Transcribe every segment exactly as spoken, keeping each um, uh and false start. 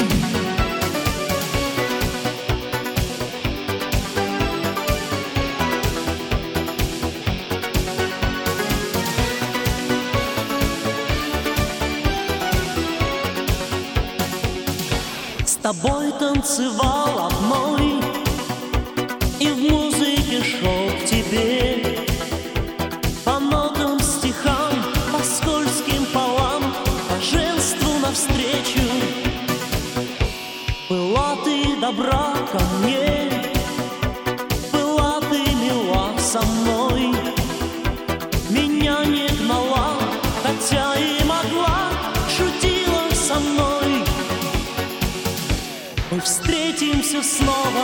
С тобой танцевал одной и в музыке шел к тебе, по нотам, стихам, по скользким полам, по женству навстречу. Была ты добра ко мне, была ты мила со мной, меня не гнала, хотя и могла, шутила со мной. Мы встретимся снова,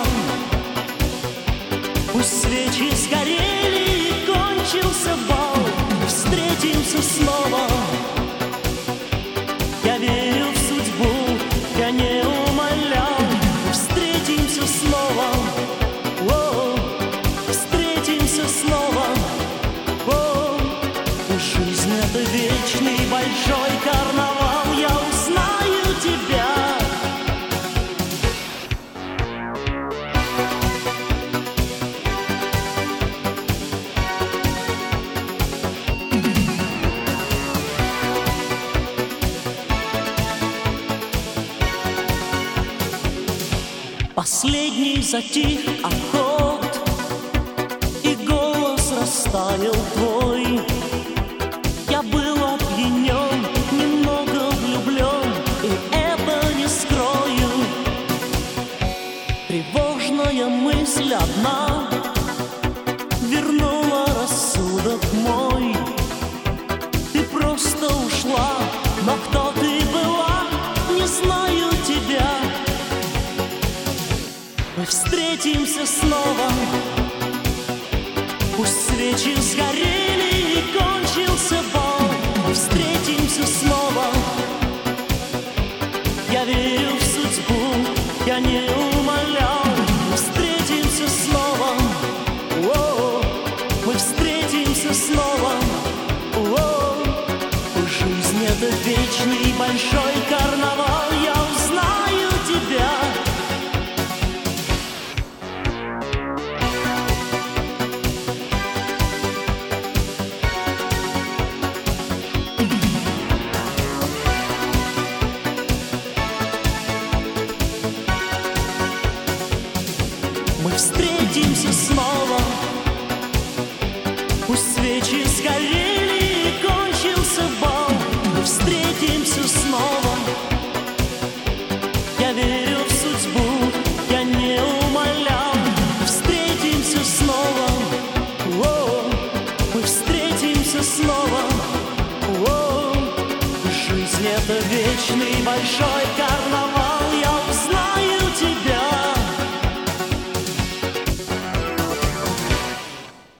пусть свечи сгорели и кончился бал. Мы встретимся снова, я верю в судьбу, я не умолял. Мы встретимся снова, о, встретимся снова, о. Жизнь — это вечный большой карнавал, я узнаю тебя. Последний затих аккорд, и голос растаял твой. Я был опьянен, немного влюблен, и это не скрою. Тревожная мысль одна вернула рассудок мой. Ты просто ушла, но кто ты была, не знаю тебя. Мы встретимся снова, пусть свечи сгорели и кончился бал. Мы встретимся снова, я верю в судьбу, я не умолял. Мы встретимся снова, о, мы встретимся снова, о. Жизнь — это вечный большой карнавал, я узнаю тебя. Мы встретимся снова, пусть свечи сгорели и кончился бал. Мы встретимся снова, я верю в судьбу, я не умолял. Мы встретимся снова, о, мы встретимся снова, о. Жизнь — это вечный большой карнавал.